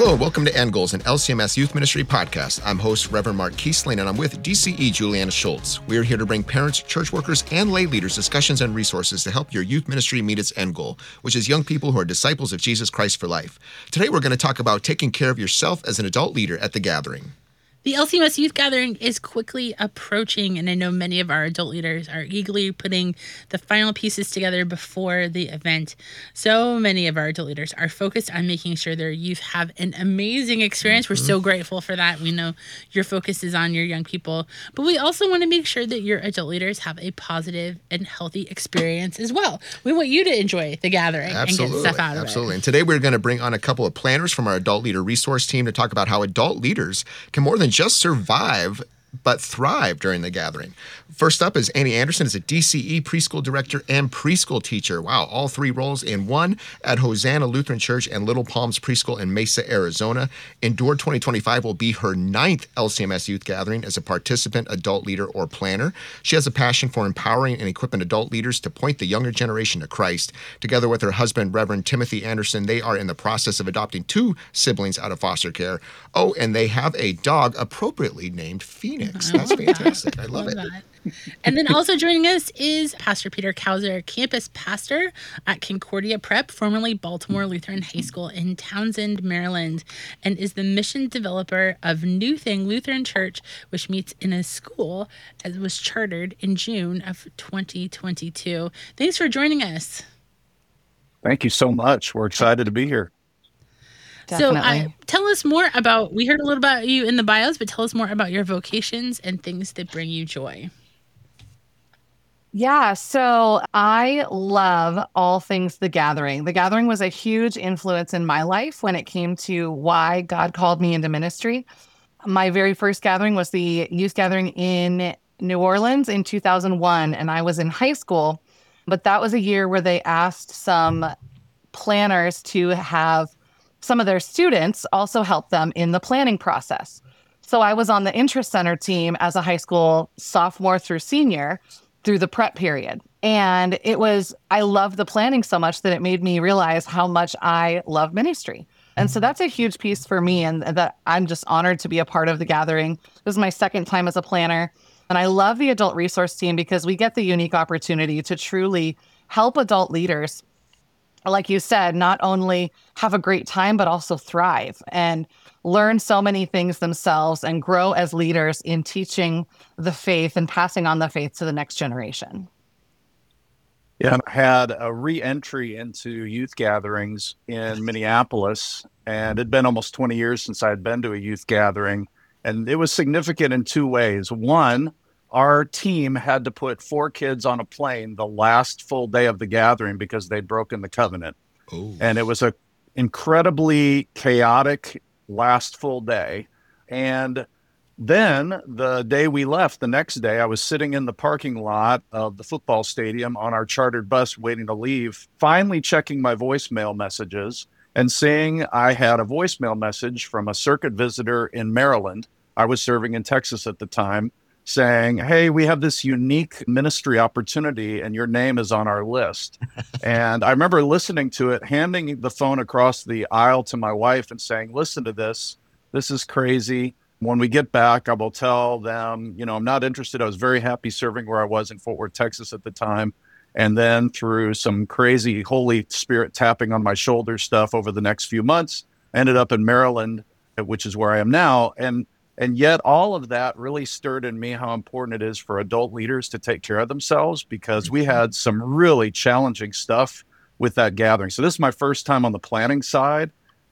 Hello, and welcome to End Goals, an LCMS Youth Ministry podcast. I'm host Reverend Mark Kiesling, and I'm with DCE Juliana Schultz. We are here to bring parents, church workers, and lay leaders discussions and resources to help your youth ministry meet its end goal, which is young people who are disciples of Jesus Christ for life. Today, we're going to talk about taking care of yourself as an adult leader at the gathering. The LCMS Youth Gathering is quickly approaching, and I know many of our adult leaders are eagerly putting the final pieces together before the event. So many of our adult leaders are focused on making sure their youth have an amazing experience. We're so grateful for that. We know your focus is on your young people, but we also want to make sure that your adult leaders have a positive and healthy experience as well. We want you to enjoy the gathering and get stuff out of it. Absolutely. And today we're going to bring on a couple of planners from our adult leader resource team to talk about how adult leaders can more than just survive, but thrive during the gathering. First up is Annie Anderson, is a DCE preschool director and preschool teacher. Wow, all three roles in one at Hosanna Lutheran Church and Little Palms Preschool in Mesa, Arizona. Endure 2025 will be her 9th LCMS Youth Gathering as a participant, adult leader, or planner. She has a passion for empowering and equipping adult leaders to point the younger generation to Christ. Together with her husband, Reverend Timothy Anderson, they are in the process of adopting 2 siblings out of foster care. Oh, and they have a dog appropriately named Phoenix. That's fantastic. I love it. That. And then also joining us is Pastor Peter Kauser, campus pastor at Concordia Prep, formerly Baltimore Lutheran High School in Townsend, Maryland, and is the mission developer of New Thing Lutheran Church, which meets in a school as was chartered in June of 2022. Thanks for joining us. Thank you so much. We're excited to be here. Definitely. So tell us more about, we heard a little about you in the bios, but tell us more about your vocations and things that bring you joy. Yeah, so I love all things The Gathering. The Gathering was a huge influence in my life when it came to why God called me into ministry. My very first gathering was the youth gathering in New Orleans in 2001, and I was in high school. But that was a year where they asked some planners to have some of their students also help them in the planning process. So I was on the interest center team as a high school sophomore through senior through the prep period. And I loved the planning so much that it made me realize how much I love ministry. And so that's a huge piece for me, and that I'm just honored to be a part of the gathering. This is my second time as a planner. And I love the adult resource team because we get the unique opportunity to truly help adult leaders, like you said, not only have a great time, but also thrive and learn so many things themselves and grow as leaders in teaching the faith and passing on the faith to the next generation. Yeah, I had a re-entry into youth gatherings in Minneapolis, and it'd been almost 20 years since I had been to a youth gathering. And it was significant in 2 ways. One, our team had to put 4 kids on a plane the last full day of the gathering because they'd broken the covenant. Ooh. And it was a incredibly chaotic last full day. And then the day we left, the next day, I was sitting in the parking lot of the football stadium on our chartered bus waiting to leave, finally checking my voicemail messages and seeing I had a voicemail message from a circuit visitor in Maryland. I was serving in Texas at the time, saying, hey, we have this unique ministry opportunity and your name is on our list. And I remember listening to it, handing the phone across the aisle to my wife and saying, listen to this. This is crazy. When we get back, I will tell them, I'm not interested. I was very happy serving where I was in Fort Worth, Texas at the time. And then through some crazy Holy Spirit tapping on my shoulder stuff over the next few months, I ended up in Maryland, which is where I am now. And yet all of that really stirred in me how important it is for adult leaders to take care of themselves, because we had some really challenging stuff with that gathering. So this is my first time on the planning side.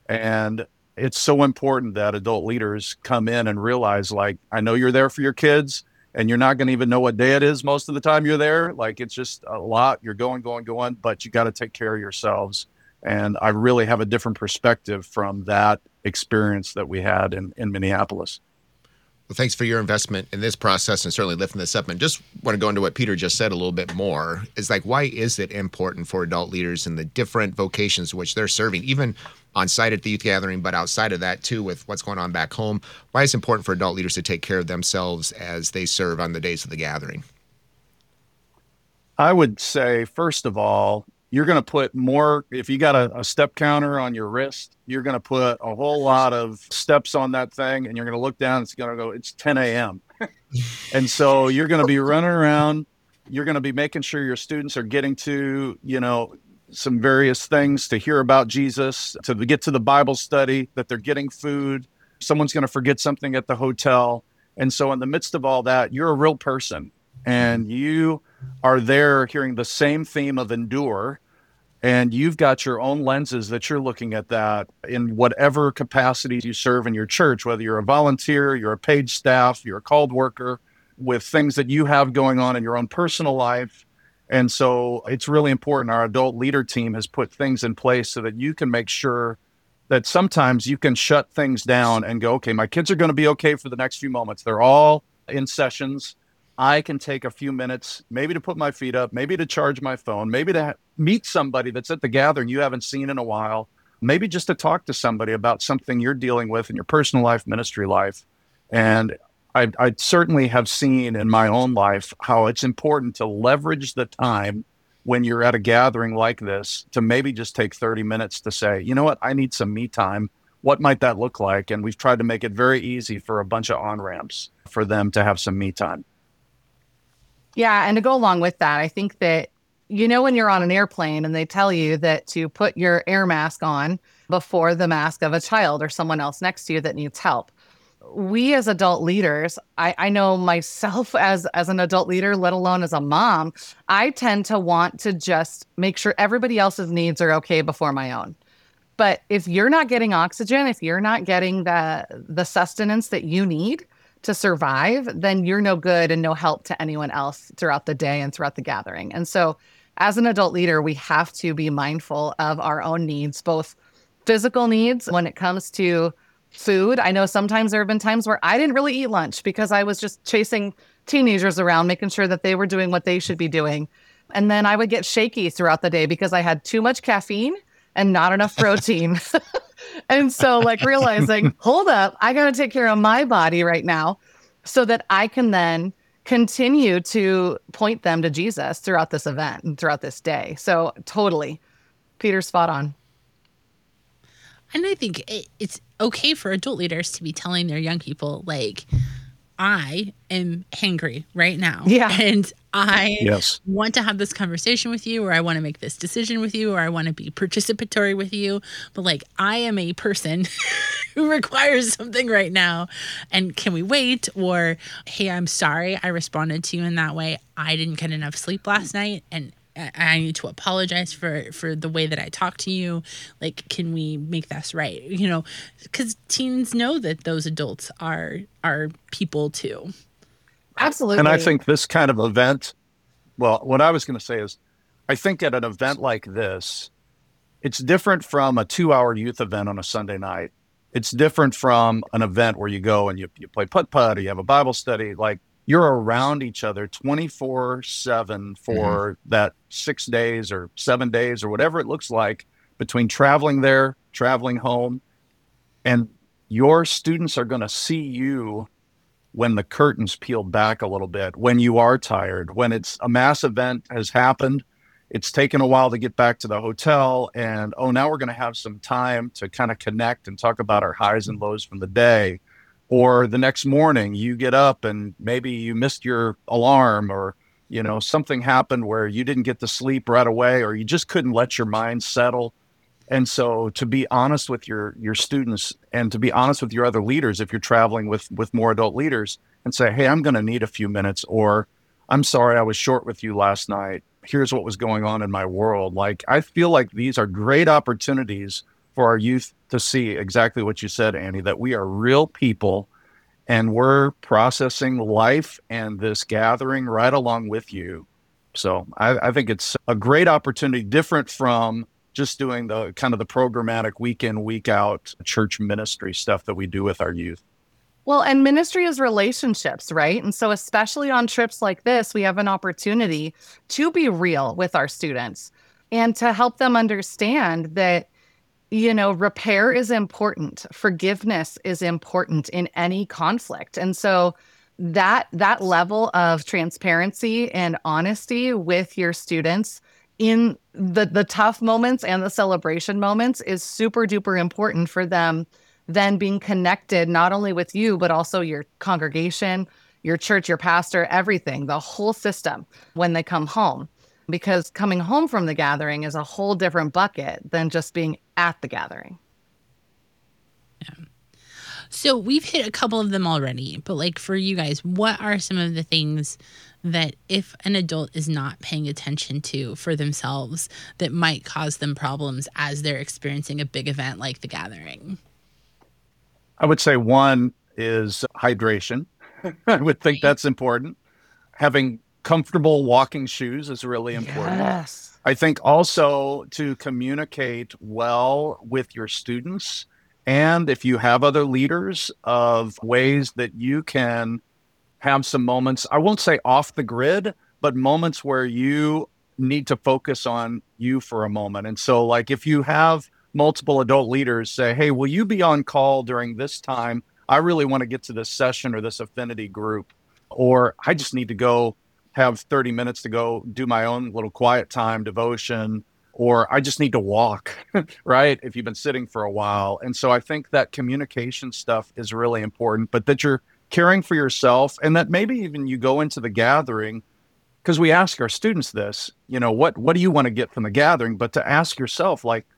And it's so important that adult leaders come in and realize, I know you're there for your kids and you're not going to even know what day it is most of the time you're there. It's just a lot. You're going, but you got to take care of yourselves. And I really have a different perspective from that experience that we had in Minneapolis. Well, thanks for your investment in this process and certainly lifting this up. And just want to go into what Peter just said a little bit more. Is why is it important for adult leaders in the different vocations which they're serving, even on site at the youth gathering, but outside of that too, with what's going on back home? Why is it important for adult leaders to take care of themselves as they serve on the days of the gathering? I would say, first of all, you're going to put more, if you got a step counter on your wrist, you're going to put a whole lot of steps on that thing, and you're going to look down, it's going to go, it's 10 a.m. And so you're going to be running around. You're going to be making sure your students are getting to, some various things to hear about Jesus, to get to the Bible study, that they're getting food. Someone's going to forget something at the hotel. And so in the midst of all that, you're a real person, and you are there hearing the same theme of endure. And you've got your own lenses that you're looking at that in whatever capacity you serve in your church, whether you're a volunteer, you're a paid staff, you're a called worker, with things that you have going on in your own personal life. And so it's really important. Our adult leader team has put things in place so that you can make sure that sometimes you can shut things down and go, okay, my kids are going to be okay for the next few moments. They're all in sessions. I can take a few minutes, maybe to put my feet up, maybe to charge my phone, maybe to meet somebody that's at the gathering you haven't seen in a while, maybe just to talk to somebody about something you're dealing with in your personal life, ministry life. And I certainly have seen in my own life how it's important to leverage the time when you're at a gathering like this to maybe just take 30 minutes to say, you know what, I need some me time. What might that look like? And we've tried to make it very easy for a bunch of on-ramps for them to have some me time. Yeah. And to go along with that, I think that, when you're on an airplane and they tell you that to put your air mask on before the mask of a child or someone else next to you that needs help. We as adult leaders, I know myself as an adult leader, let alone as a mom, I tend to want to just make sure everybody else's needs are okay before my own. But if you're not getting oxygen, if you're not getting the sustenance that you need to survive, then you're no good and no help to anyone else throughout the day and throughout the gathering. And so as an adult leader, we have to be mindful of our own needs, both physical needs when it comes to food. I know sometimes there have been times where I didn't really eat lunch because I was just chasing teenagers around, making sure that they were doing what they should be doing. And then I would get shaky throughout the day because I had too much caffeine and not enough protein. And so realizing, hold up, I got to take care of my body right now so that I can then continue to point them to Jesus throughout this event and throughout this day. So totally, Peter's spot on. And I think it's okay for adult leaders to be telling their young people, I am hangry right now. Yeah. And I want to have this conversation with you, or I want to make this decision with you, or I want to be participatory with you. But I am a person who requires something right now. And can we wait? Or, hey, I'm sorry I responded to you in that way. I didn't get enough sleep last night. And I need to apologize for the way that I talked to you. Can we make this right? Because teens know that those adults are people too. Absolutely. And I think this kind of event, well, what I was going to say is, I think at an event like this, it's different from a 2-hour youth event on a Sunday night. It's different from an event where you go and you play putt-putt or you have a Bible study. You're around each other 24/7 for that 6 days or 7 days or whatever it looks like between traveling there, traveling home. And your students are going to see you when the curtains peel back a little bit, when you are tired, when it's a mass event has happened. It's taken a while to get back to the hotel. And, now we're going to have some time to kind of connect and talk about our highs and lows from the day. Or the next morning you get up and maybe you missed your alarm, or, something happened where you didn't get to sleep right away, or you just couldn't let your mind settle. And so to be honest with your students, and to be honest with your other leaders, if you're traveling with more adult leaders, and say, hey, I'm going to need a few minutes, or I'm sorry I was short with you last night. Here's what was going on in my world. I feel like these are great opportunities for our youth to see exactly what you said, Annie, that we are real people and we're processing life and this gathering right along with you. So I think it's a great opportunity, different from just doing the kind of the programmatic week in, week out church ministry stuff that we do with our youth. Well, and ministry is relationships, right? And so especially on trips like this, we have an opportunity to be real with our students and to help them understand that, repair is important. Forgiveness is important in any conflict. And so that level of transparency and honesty with your students in the tough moments and the celebration moments is super duper important for them then being connected not only with you, but also your congregation, your church, your pastor, everything, the whole system when they come home. Because coming home from the gathering is a whole different bucket than just being at the gathering. So we've hit a couple of them already, but like for you guys, what are some of the things that if an adult is not paying attention to for themselves that might cause them problems as they're experiencing a big event like the gathering? I would say one is hydration. I would think that's important. Having comfortable walking shoes is really important. Yes. I think also to communicate well with your students, and if you have other leaders, of ways that you can have some moments, I won't say off the grid, but moments where you need to focus on you for a moment. And so like if you have multiple adult leaders say, hey, will you be on call during this time? I really want to get to this session or this affinity group, or I just need to go have 30 minutes to go do my own little quiet time devotion, or I just need to walk, right? If you've been sitting for a while. And so I think that communication stuff is really important, but that you're caring for yourself, and that maybe even you go into the gathering, because we ask our students this, what do you want to get from the gathering? But to ask yourself, like,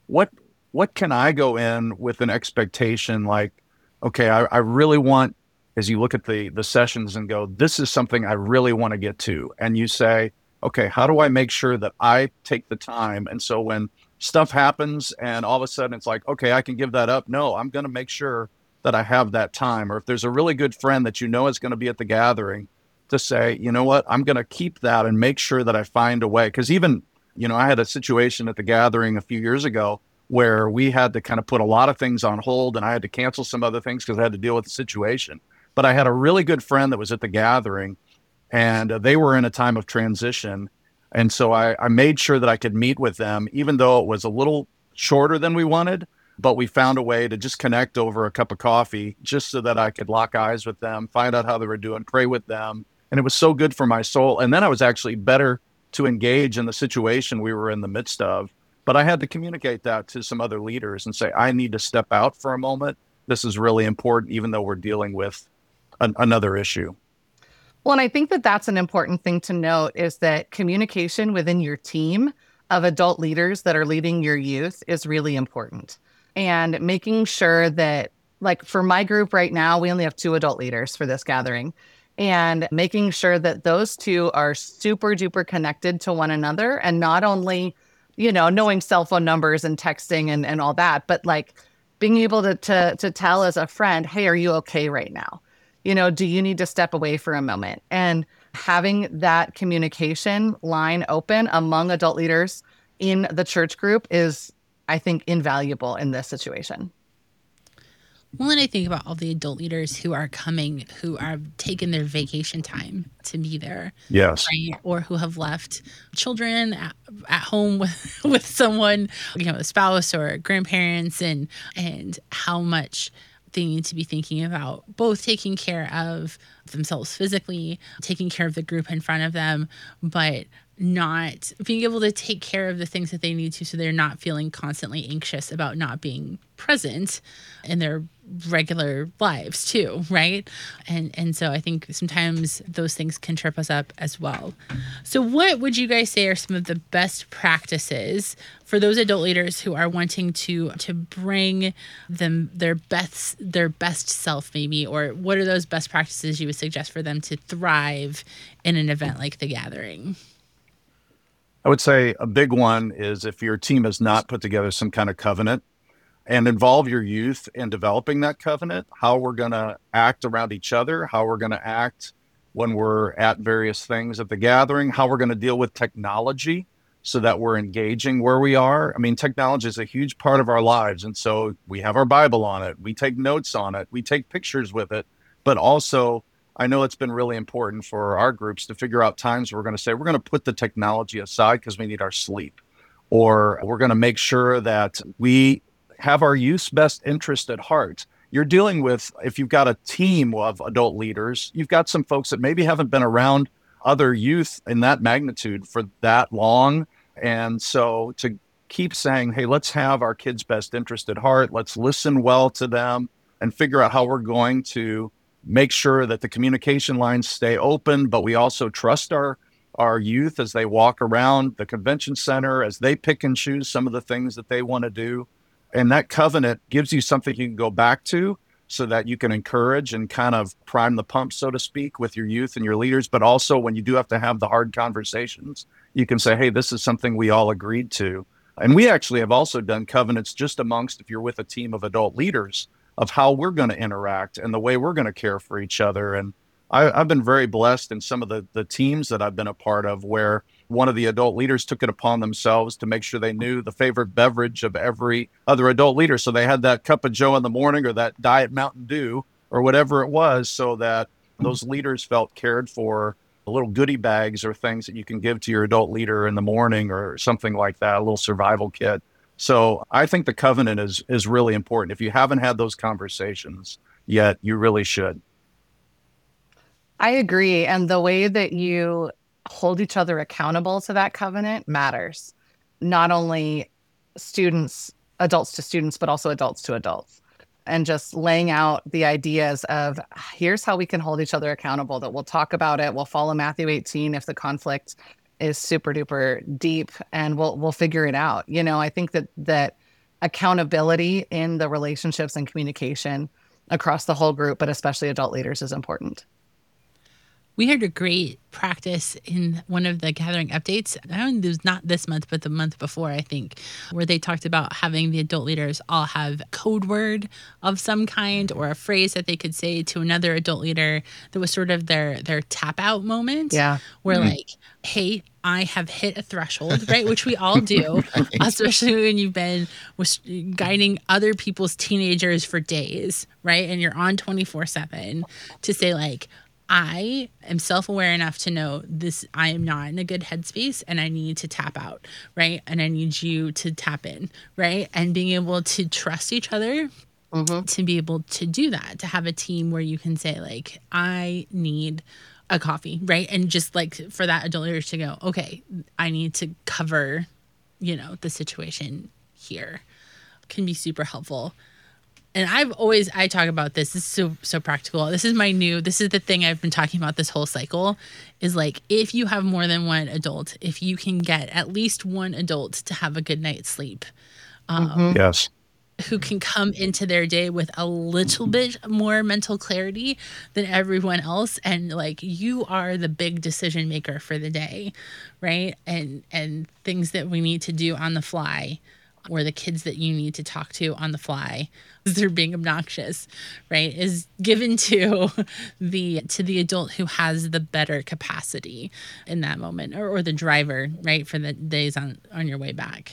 what can I go in with an expectation like, okay, I really want, as you look at the sessions and go, this is something I really want to get to. And you say, okay, how do I make sure that I take the time? And so when stuff happens and all of a sudden it's like, okay, I can give that up. No, I'm going to make sure that I have that time. Or if there's a really good friend that is going to be at the gathering, to say, you know what, I'm going to keep that and make sure that I find a way. Because even, I had a situation at the gathering a few years ago where we had to kind of put a lot of things on hold, and I had to cancel some other things because I had to deal with the situation. But I had a really good friend that was at the gathering, and they were in a time of transition. And so I made sure that I could meet with them, even though it was a little shorter than we wanted, but we found a way to just connect over a cup of coffee just so that I could lock eyes with them, find out how they were doing, pray with them. And it was so good for my soul. And then I was actually better to engage in the situation we were in the midst of. But I had to communicate that to some other leaders and say, I need to step out for a moment. This is really important, even though we're dealing with another issue. Well, and I think that that's an important thing to note is that communication within your team of adult leaders that are leading your youth is really important. And making sure that, like for my group right now, we only have 2 adult leaders for this gathering. And making sure that those 2 are super duper connected to one another, and not only, knowing cell phone numbers and texting and all that, but like being able to tell as a friend, hey, are you okay right now? Do you need to step away for a moment? And having that communication line open among adult leaders in the church group is, I think, invaluable in this situation. Well, and I think about all the adult leaders who are coming, who are taking their vacation time to be there. Yes. Right? Or who have left children at home with someone, a spouse or grandparents, and how much they need to be thinking about both taking care of themselves physically, taking care of the group in front of them, but not being able to take care of the things that they need to, so they're not feeling constantly anxious about not being present in their regular lives too, right? And so I think sometimes those things can trip us up as well. So what would you guys say are some of the best practices for those adult leaders who are wanting to bring them their best self maybe, or what are those best practices you would suggest for them to thrive in an event like the gathering? I would say a big one is if your team has not put together some kind of covenant, and involve your youth in developing that covenant, how we're going to act around each other, how we're going to act when we're at various things at the gathering, how we're going to deal with technology so that we're engaging where we are. I mean, technology is a huge part of our lives. And so we have our Bible on it. We take notes on it. We take pictures with it. But also, I know it's been really important for our groups to figure out times where we're going to say, we're going to put the technology aside because we need our sleep. Or we're going to make sure that we have our youth's best interest at heart. You're dealing with, if you've got a team of adult leaders, you've got some folks that maybe haven't been around other youth in that magnitude for that long. And so to keep saying, hey, let's have our kids' best interest at heart. Let's listen well to them and figure out how we're going to make sure that the communication lines stay open, but we also trust our youth as they walk around the convention center, as they pick and choose some of the things that they want to do. And that covenant gives you something you can go back to so that you can encourage and kind of prime the pump, so to speak, with your youth and your leaders. But also when you do have to have the hard conversations, you can say, hey, this is something we all agreed to. And we actually have also done covenants just amongst, if you're with a team of adult leaders, of how we're going to interact and the way we're going to care for each other. And I've been very blessed in some of the teams that I've been a part of where one of the adult leaders took it upon themselves to make sure they knew the favorite beverage of every other adult leader. So they had that cup of Joe in the morning or that Diet Mountain Dew or whatever it was, so that those leaders felt cared for. Little goodie bags or things that you can give to your adult leader in the morning or something like that, a little survival kit. So I think the covenant is really important. If you haven't had those conversations yet, you really should. I agree. And the way that you hold each other accountable to that covenant matters. Not only adults to students, but also adults to adults. And just laying out the ideas of here's how we can hold each other accountable, that we'll talk about it. We'll follow Matthew 18 if the conflict is super duper deep, and we'll figure it out. I think that accountability in the relationships and communication across the whole group, but especially adult leaders, is important. We heard a great practice in one of the gathering updates. It was not this month, but the month before, I think, where they talked about having the adult leaders all have a code word of some kind or a phrase that they could say to another adult leader that was sort of their tap out moment. Yeah. Where like, hey, I have hit a threshold, right? Which we all do, especially when you've been guiding other people's teenagers for days, right? And you're on 24/7 to say like, I am self-aware enough to know this, I am not in a good headspace and I need to tap out, right? And I need you to tap in, right? And being able to trust each other to be able to do that, to have a team where you can say like, I need a coffee, right? And just like for that adult leader to go, okay, I need to cover, the situation here, can be super helpful. And I talk about this. This is so practical. This is the thing I've been talking about this whole cycle is like, if you have more than one adult, if you can get at least one adult to have a good night's sleep, Yes, who can come into their day with a little bit more mental clarity than everyone else. And like, you are the big decision maker for the day, right? And things that we need to do on the fly, or the kids that you need to talk to on the fly, they're being obnoxious, right, is given to the adult who has the better capacity in that moment, or the driver, right, for the days on your way back.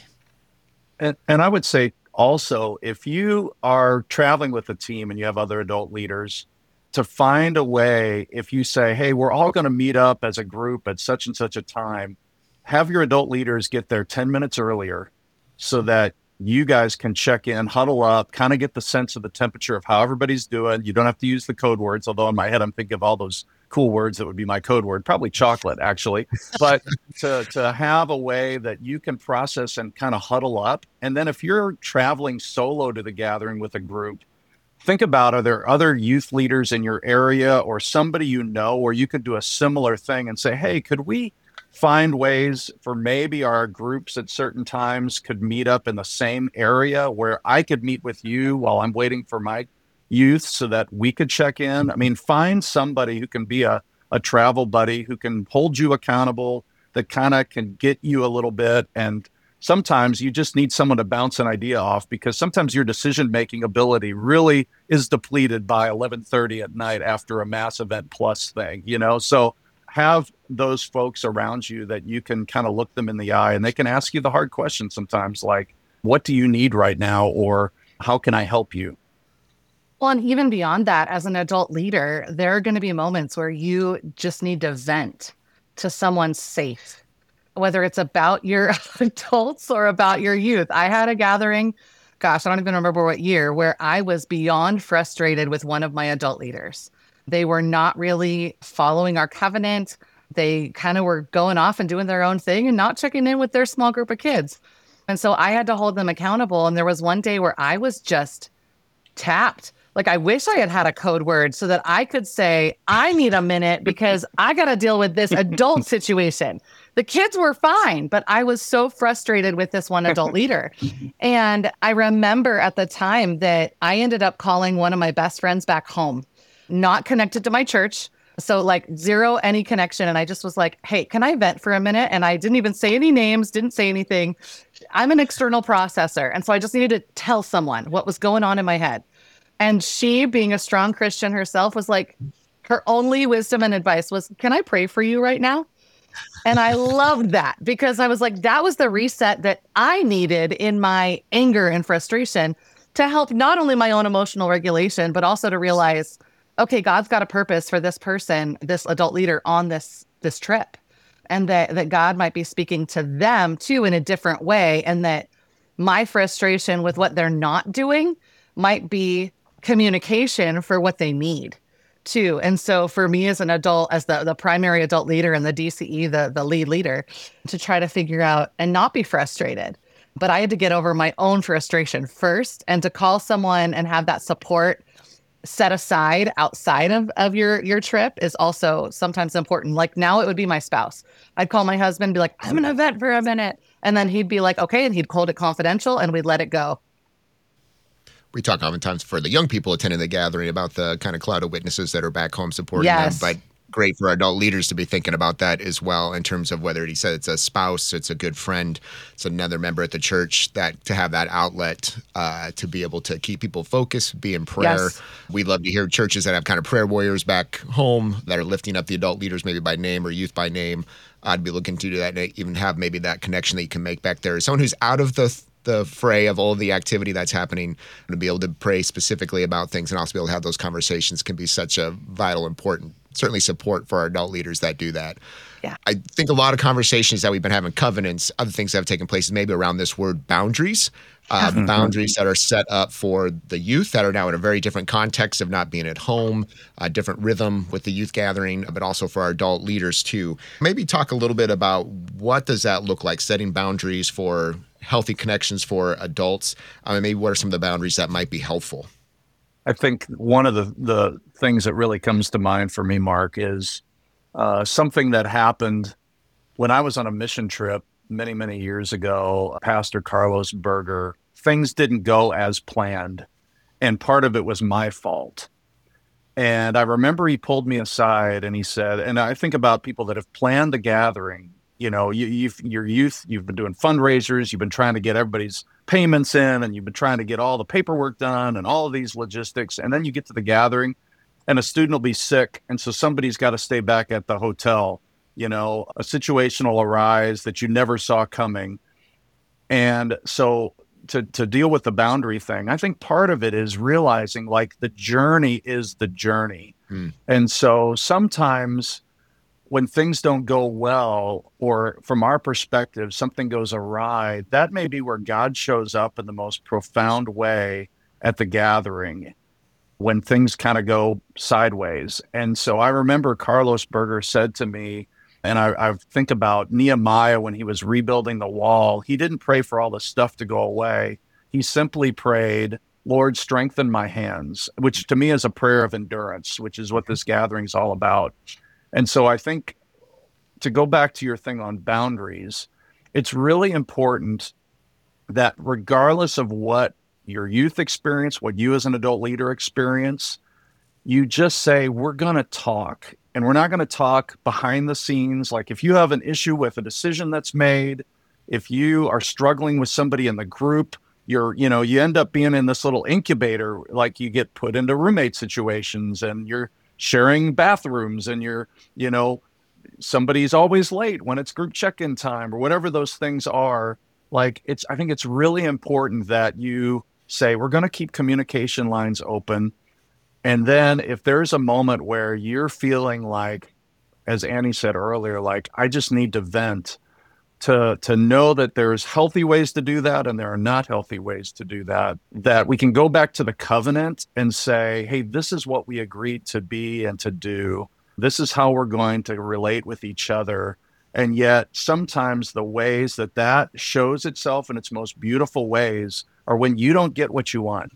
and I would say also, if you are traveling with a team and you have other adult leaders, to find a way, if you say, hey, we're all going to meet up as a group at such and such a time, have your adult leaders get there 10 minutes earlier so that you guys can check in, huddle up, kind of get the sense of the temperature of how everybody's doing. You don't have to use the code words, although in my head, I'm thinking of all those cool words that would be my code word, probably chocolate, actually. But to have a way that you can process and kind of huddle up. And then if you're traveling solo to the gathering with a group, think about, are there other youth leaders in your area or somebody where you could do a similar thing and say, hey, could we find ways for maybe our groups at certain times could meet up in the same area where I could meet with you while I'm waiting for my youth so that we could check in. I mean, find somebody who can be a travel buddy, who can hold you accountable, that kind of can get you a little bit. And sometimes you just need someone to bounce an idea off, because sometimes your decision-making ability really is depleted by 11:30 at night after a mass event plus thing, So have those folks around you that you can kind of look them in the eye and they can ask you the hard questions sometimes, like, what do you need right now? Or how can I help you? Well, and even beyond that, as an adult leader, there are going to be moments where you just need to vent to someone safe, whether it's about your adults or about your youth. I had a gathering, gosh, I don't even remember what year, where I was beyond frustrated with one of my adult leaders. They were not really following our covenant. They kind of were going off and doing their own thing and not checking in with their small group of kids. And so I had to hold them accountable. And there was one day where I was just tapped. Like, I wish I had had a code word so that I could say, I need a minute because I got to deal with this adult situation. The kids were fine, but I was so frustrated with this one adult leader. And I remember at the time that I ended up calling one of my best friends back home, not connected to my church. So like zero, any connection. And I just was like, hey, can I vent for a minute? And I didn't even say any names, didn't say anything. I'm an external processor. And so I just needed to tell someone what was going on in my head. And she, being a strong Christian herself, was like, her only wisdom and advice was, can I pray for you right now? And I loved that because I was like, that was the reset that I needed in my anger and frustration to help not only my own emotional regulation, but also to realize, okay, God's got a purpose for this person, this adult leader on this trip, and that God might be speaking to them too in a different way, and that my frustration with what they're not doing might be communication for what they need too. And so for me as an adult, as the primary adult leader and the DCE, the lead leader, to try to figure out and not be frustrated. But I had to get over my own frustration first, and to call someone and have that support set aside outside of your trip is also sometimes important. Like now it would be my spouse. I'd call my husband and be like, I'm going to vent for a minute. And then he'd be like, okay. And he'd hold it confidential and we'd let it go. We talk oftentimes for the young people attending the gathering about the kind of cloud of witnesses that are back home supporting them, but great for adult leaders to be thinking about that as well in terms of whether he said it's a spouse, it's a good friend, it's another member at the church, that to have that outlet to be able to keep people focused, be in prayer. Yes. We love to hear churches that have kind of prayer warriors back home that are lifting up the adult leaders maybe by name or youth by name. I'd be looking to do that and even have maybe that connection that you can make back there. As someone who's out of the fray of all the activity that's happening, to be able to pray specifically about things and also be able to have those conversations can be such a vital, important, certainly support for our adult leaders that do that. Yeah. I think a lot of conversations that we've been having, covenants, other things that have taken place is maybe around this word boundaries, boundaries that are set up for the youth that are now in a very different context of not being at home, a different rhythm with the youth gathering, but also for our adult leaders too. Maybe talk a little bit about what does that look like, setting boundaries for healthy connections for adults. Maybe what are some of the boundaries that might be helpful? I think one of the things that really comes to mind for me, Mark, is something that happened when I was on a mission trip many, many years ago. Pastor Carlos Berger, things didn't go as planned, and part of it was my fault. And I remember he pulled me aside and he said, and I think about people that have planned the gathering. You know, your youth, you've been doing fundraisers, you've been trying to get everybody's payments in, and you've been trying to get all the paperwork done and all of these logistics. And then you get to the gathering and a student will be sick. And so somebody's got to stay back at the hotel. You know, a situation will arise that you never saw coming. And so to deal with the boundary thing, I think part of it is realizing like the journey is the journey. And so sometimes when things don't go well, or from our perspective, something goes awry, that may be where God shows up in the most profound way at the gathering when things kind of go sideways. And so I remember Carlos Berger said to me, and I think about Nehemiah when he was rebuilding the wall, he didn't pray for all the stuff to go away. He simply prayed, Lord, strengthen my hands, which to me is a prayer of endurance, which is what this gathering is all about. And so I think, to go back to your thing on boundaries, it's really important that regardless of what your youth experience, what you as an adult leader experience, you just say, we're going to talk. And we're not going to talk behind the scenes. Like if you have an issue with a decision that's made, if you are struggling with somebody in the group, you end up being in this little incubator, like you get put into roommate situations and you're sharing bathrooms and somebody's always late when it's group check-in time or whatever those things are. Like I think it's really important that you say, we're going to keep communication lines open. And then if there's a moment where you're feeling like, as Annie said earlier, like I just need to vent, to know that there's healthy ways to do that and there are not healthy ways to do that, that we can go back to the covenant and say, hey, this is what we agreed to be and to do, This is how we're going to relate with each other. And yet sometimes the ways that shows itself in its most beautiful ways are when you don't get what you want,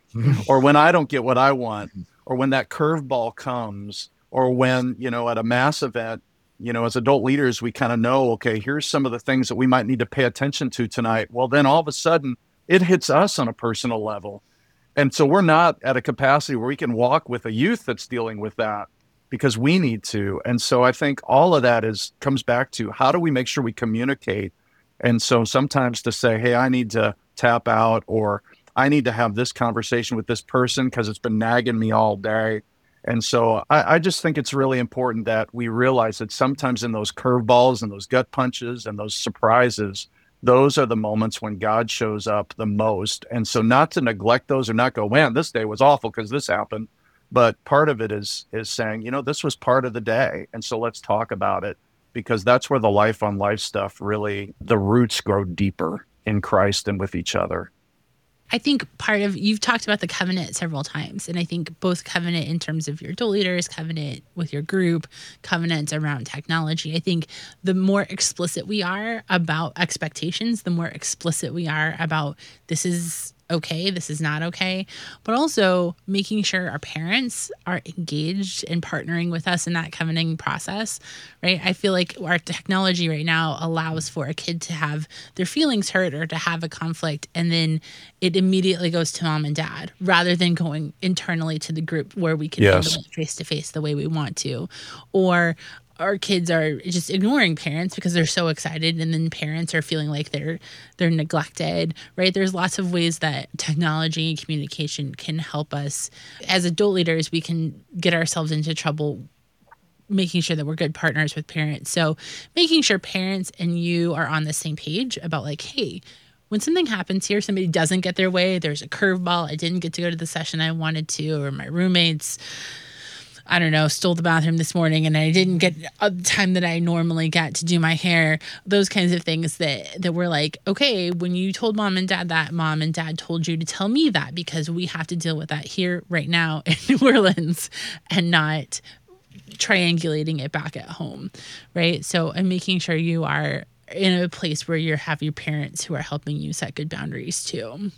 or when I don't get what I want, or when that curveball comes, or when, at a mass event, as adult leaders, we kind of know, okay, here's some of the things that we might need to pay attention to tonight. Well, then all of a sudden it hits us on a personal level. And so we're not at a capacity where we can walk with a youth that's dealing with that, because we need to. And so I think all of that comes back to, how do we make sure we communicate? And so sometimes to say, hey, I need to tap out, or I need to have this conversation with this person because it's been nagging me all day. And so I just think it's really important that we realize that sometimes in those curveballs and those gut punches and those surprises, those are the moments when God shows up the most. And so not to neglect those, or not go, man, this day was awful because this happened. But part of it is saying, this was part of the day. And so let's talk about it, because that's where the life on life stuff really, the roots grow deeper in Christ and with each other. I think you've talked about the covenant several times, and I think both covenant in terms of your adult leaders, covenant with your group, covenants around technology. I think the more explicit we are about expectations, the more explicit we are about this is okay, this is not okay, but also making sure our parents are engaged and partnering with us in that covenanting process, right? I feel like our technology right now allows for a kid to have their feelings hurt or to have a conflict, and then it immediately goes to mom and dad rather than going internally to the group where we can handle it face to face the way we want to. Or our kids are just ignoring parents because they're so excited, and then parents are feeling like they're neglected, right? There's lots of ways that technology and communication can help us. As adult leaders, we can get ourselves into trouble making sure that we're good partners with parents. So making sure parents and you are on the same page about like, hey, when something happens here, somebody doesn't get their way, there's a curveball, I didn't get to go to the session I wanted to, or my roommates, I don't know, stole the bathroom this morning and I didn't get the time that I normally get to do my hair. Those kinds of things that we're like, okay, when you told mom and dad that, mom and dad told you to tell me that, because we have to deal with that here right now in New Orleans and not triangulating it back at home, right? So I'm making sure you are in a place where you have your parents who are helping you set good boundaries too.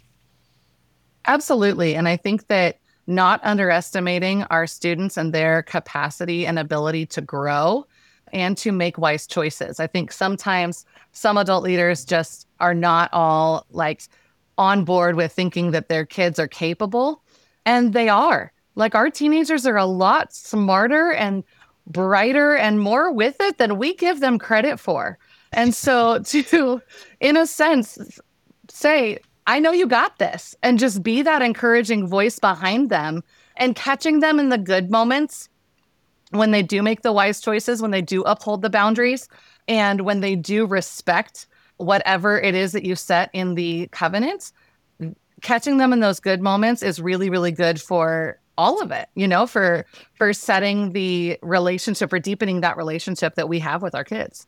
Absolutely. And I think that not underestimating our students and their capacity and ability to grow and to make wise choices. I think sometimes some adult leaders just are not all like on board with thinking that their kids are capable, and they are. Like, our teenagers are a lot smarter and brighter and more with it than we give them credit for. And so to, in a sense, say, I know you got this, and just be that encouraging voice behind them and catching them in the good moments when they do make the wise choices, when they do uphold the boundaries, and when they do respect whatever it is that you set in the covenant. Catching them in those good moments is really, really good for all of it, for setting the relationship or deepening that relationship that we have with our kids.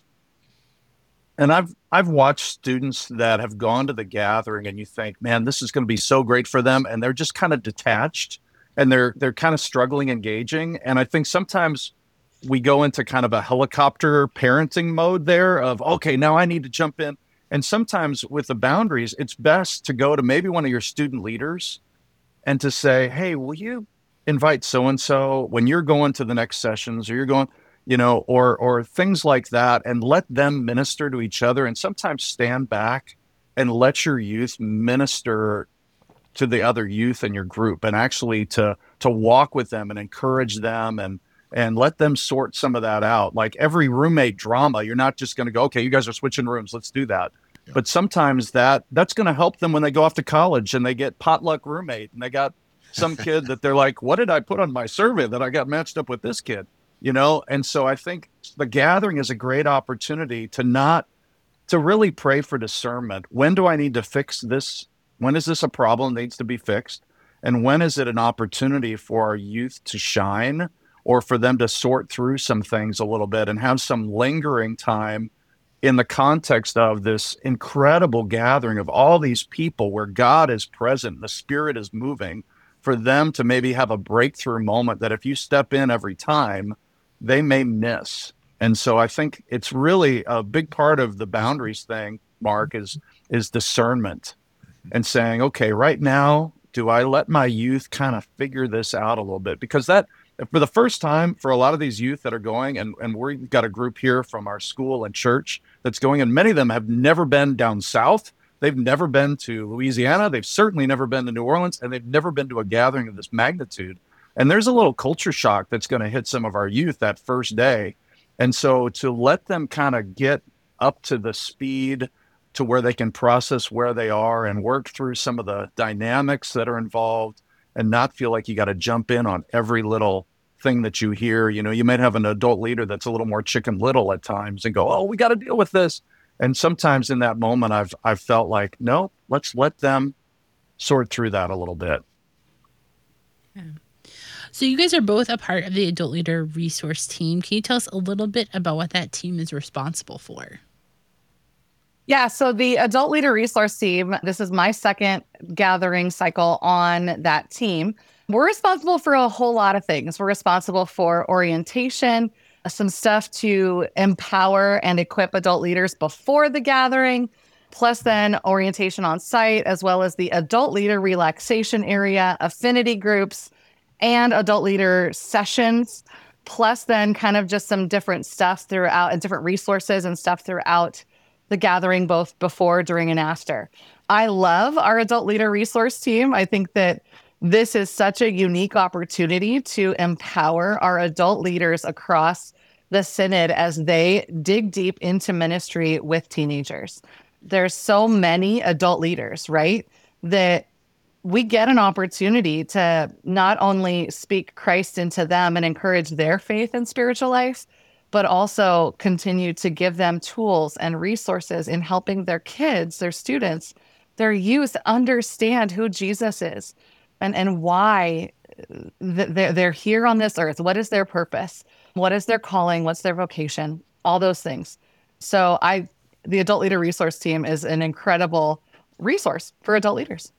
And I've watched students that have gone to the gathering, and you think, man, this is going to be so great for them, and they're just kind of detached, and they're kind of struggling engaging. And I think sometimes we go into kind of a helicopter parenting mode there of, okay, now I need to jump in. And sometimes with the boundaries, it's best to go to maybe one of your student leaders and to say, hey, will you invite so-and-so when you're going to the next sessions, or you're going, or things like that, and let them minister to each other, and sometimes stand back and let your youth minister to the other youth in your group, and actually to walk with them and encourage them and let them sort some of that out. Like every roommate drama, you're not just going to go, okay, you guys are switching rooms, let's do that. Yeah. But sometimes that's going to help them when they go off to college and they get potluck roommate, and they got some kid that they're like, what did I put on my survey that I got matched up with this kid? And so I think the gathering is a great opportunity to really pray for discernment. When do I need to fix this? When is this a problem that needs to be fixed? And when is it an opportunity for our youth to shine, or for them to sort through some things a little bit and have some lingering time in the context of this incredible gathering of all these people where God is present, the Spirit is moving, for them to maybe have a breakthrough moment that if you step in every time, they may miss. And so I think it's really a big part of the boundaries thing, Mark, is discernment and saying, okay, right now, do I let my youth kind of figure this out a little bit? Because that, for the first time, for a lot of these youth that are going, and we've got a group here from our school and church that's going, and many of them have never been down south. They've never been to Louisiana. They've certainly never been to New Orleans, and they've never been to a gathering of this magnitude. And there's a little culture shock that's going to hit some of our youth that first day. And so to let them kind of get up to the speed to where they can process where they are and work through some of the dynamics that are involved and not feel like you got to jump in on every little thing that you hear. You know, you might have an adult leader that's a little more Chicken Little at times and go, oh, we got to deal with this. And sometimes in that moment, I've felt like, no, let's let them sort through that a little bit. Yeah. So you guys are both a part of the Adult Leader Resource Team. Can you tell us a little bit about what that team is responsible for? Yeah, so the Adult Leader Resource Team, this is my second gathering cycle on that team. We're responsible for a whole lot of things. We're responsible for orientation, some stuff to empower and equip adult leaders before the gathering, plus then orientation on site, as well as the adult leader relaxation area, affinity groups, and adult leader sessions, plus then kind of just some different stuff throughout and different resources and stuff throughout the gathering, both before, during, and after. I love our adult leader resource team. I think that this is such a unique opportunity to empower our adult leaders across the synod as they dig deep into ministry with teenagers. There's so many adult leaders, right? That we get an opportunity to not only speak Christ into them and encourage their faith and spiritual life, but also continue to give them tools and resources in helping their kids, their students, their youth understand who Jesus is and why they're here on this earth. What is their purpose? What is their calling? What's their vocation? All those things. So the Adult Leader Resource Team is an incredible resource for adult leaders.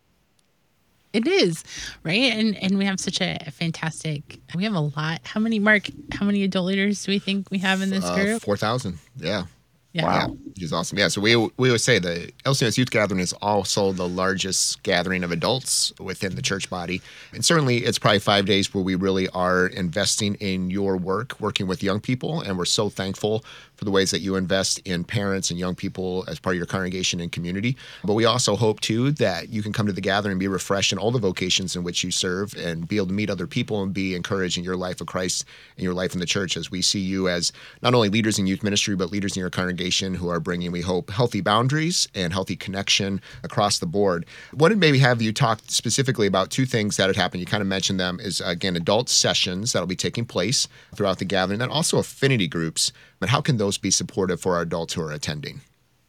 It is, right? And we have such a fantastic, we have a lot. How many adult leaders do we think we have in this group? 4,000. Yeah. Yeah. Wow. Which is awesome. Yeah. So we always say the LCMS Youth Gathering is also the largest gathering of adults within the church body. And certainly it's probably 5 days where we really are investing in your work, working with young people. And we're so thankful for the ways that you invest in parents and young people as part of your congregation and community. But we also hope, too, that you can come to the gathering and be refreshed in all the vocations in which you serve and be able to meet other people and be encouraged in your life of Christ and your life in the church as we see you as not only leaders in youth ministry, but leaders in your congregation who are bringing, we hope, healthy boundaries and healthy connection across the board. What did maybe have you talk specifically about two things that had happened? You kind of mentioned them is, again, adult sessions that'll be taking place throughout the gathering, and also affinity groups. But how can those be supportive for our adults who are attending?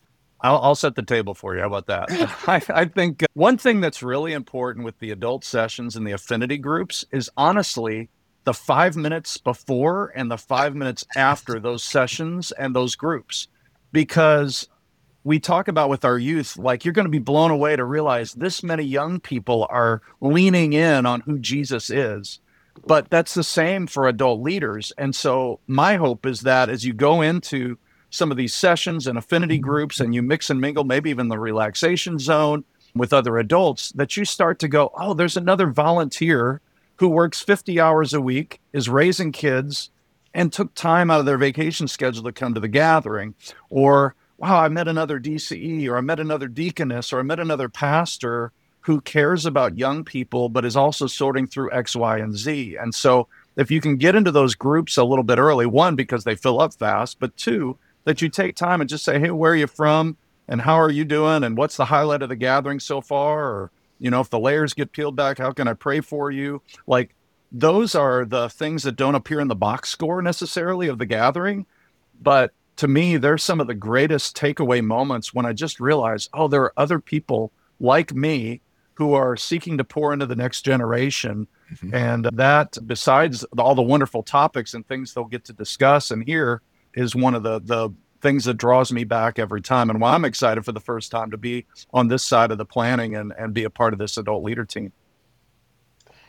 I'll set the table for you. How about that? I think one thing that's really important with the adult sessions and the affinity groups is honestly the 5 minutes before and the 5 minutes after those sessions and those groups. Because we talk about with our youth, like you're going to be blown away to realize this many young people are leaning in on who Jesus is. But that's the same for adult leaders. And so my hope is that as you go into some of these sessions and affinity groups and you mix and mingle, maybe even the relaxation zone with other adults, that you start to go, oh, there's another volunteer who works 50 hours a week, is raising kids, and took time out of their vacation schedule to come to the gathering. Or, wow, I met another DCE, or I met another deaconess, or I met another pastor who cares about young people, but is also sorting through X, Y, and Z. And so if you can get into those groups a little bit early, one, because they fill up fast, but two, that you take time and just say, hey, where are you from? And how are you doing? And what's the highlight of the gathering so far? Or, you know, if the layers get peeled back, how can I pray for you? Like, those are the things that don't appear in the box score necessarily of the gathering. But to me, they're some of the greatest takeaway moments when I just realize, oh, there are other people like me who are seeking to pour into the next generation. Mm-hmm. And that, besides all the wonderful topics and things they'll get to discuss and hear, is one of the things that draws me back every time. And why I'm excited for the first time to be on this side of the planning and be a part of this adult leader team.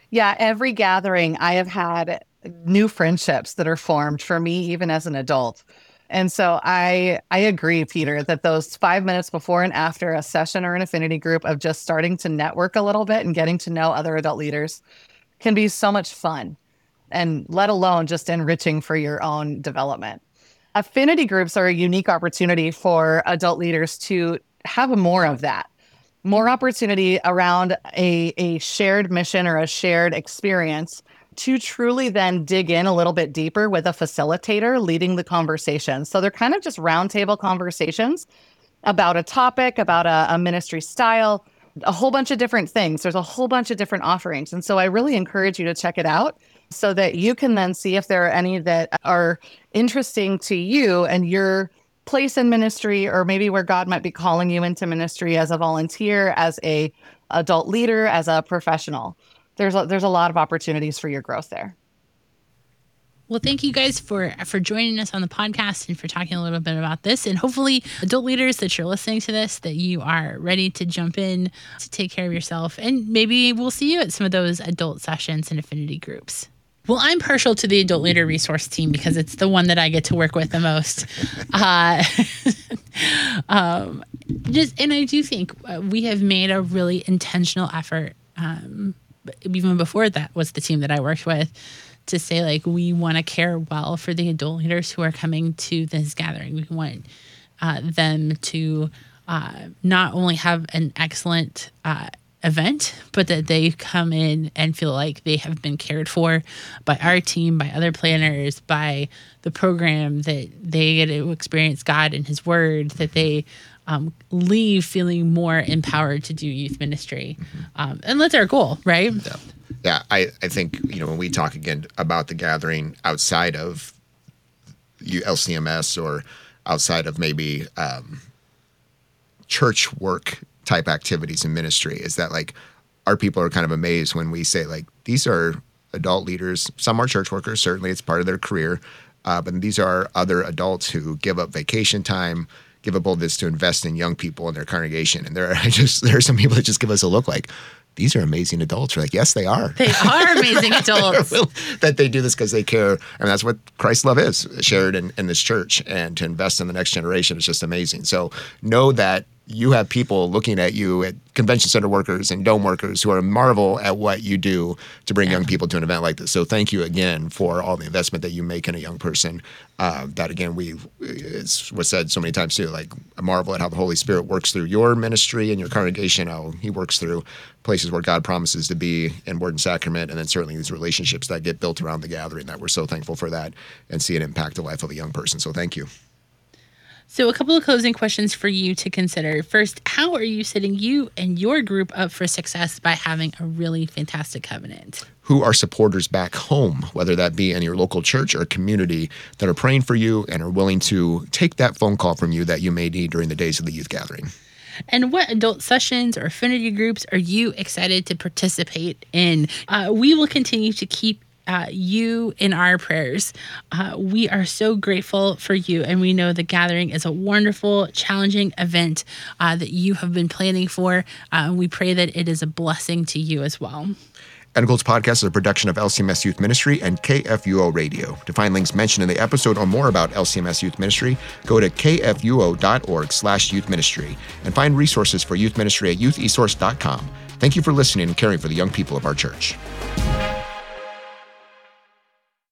Yeah, every gathering, I have had new friendships that are formed for me, even as an adult. And so I agree, Peter, that those 5 minutes before and after a session or an affinity group of just starting to network a little bit and getting to know other adult leaders can be so much fun, and let alone just enriching for your own development. Affinity groups are a unique opportunity for adult leaders to have more of that, more opportunity around a shared mission or a shared experience to truly then dig in a little bit deeper with a facilitator leading the conversation. So they're kind of just roundtable conversations about a topic, about a ministry style, a whole bunch of different things. There's a whole bunch of different offerings. And so I really encourage you to check it out so that you can then see if there are any that are interesting to you and your place in ministry, or maybe where God might be calling you into ministry as a volunteer, as a adult leader, as a professional. There's a lot of opportunities for your growth there. Well, thank you guys for joining us on the podcast and for talking a little bit about this. And hopefully, adult leaders that you're listening to this, that you are ready to jump in to take care of yourself. And maybe we'll see you at some of those adult sessions and affinity groups. Well, I'm partial to the Adult Leader Resource Team because it's the one that I get to work with the most. And I do think we have made a really intentional effort, even before that was the team that I worked with, to say, like, we want to care well for the adult leaders who are coming to this gathering. We want them to not only have an excellent event, but that they come in and feel like they have been cared for by our team, by other planners, by the program, that they get to experience God and His Word, that they leave feeling more empowered to do youth ministry. And that's our goal, right? Yeah, I think, when we talk again about the gathering outside of LCMS or outside of maybe church work type activities in ministry, is that, like, our people are kind of amazed when we say, like, these are adult leaders. Some are church workers. Certainly it's part of their career. But these are other adults who give up vacation time, give up all this to invest in young people in their congregation. And there are some people that just give us a look like, these are amazing adults. We're like, yes, they are. They are amazing adults. That they do this because they care. And that's what Christ's love is, shared in this church. And to invest in the next generation is just amazing. So know that you have people looking at you, at convention center workers and dome workers, who are marvel at what you do to bring young people to an event like this. So thank you again for all the investment that you make in a young person. That, again, it's was said so many times too, like, I marvel at how the Holy Spirit works through your ministry and your congregation, how He works through places where God promises to be in word and sacrament, and then certainly these relationships that get built around the gathering, that we're so thankful for that and see it impact the life of a young person. So thank you. So a couple of closing questions for you to consider. First, how are you setting you and your group up for success by having a really fantastic covenant? Who are supporters back home, whether that be in your local church or community, that are praying for you and are willing to take that phone call from you that you may need during the days of the youth gathering? And what adult sessions or affinity groups are you excited to participate in? We will continue to keep you in our prayers. We are so grateful for you, and we know the gathering is a wonderful, challenging event that you have been planning for. We pray that it is a blessing to you as well. End Goals Podcast is a production of LCMS Youth Ministry and KFUO Radio. To find links mentioned in the episode or more about LCMS Youth Ministry, go to kfuo.org/youth ministry and find resources for youth ministry at youthesource.com. Thank you for listening and caring for the young people of our church.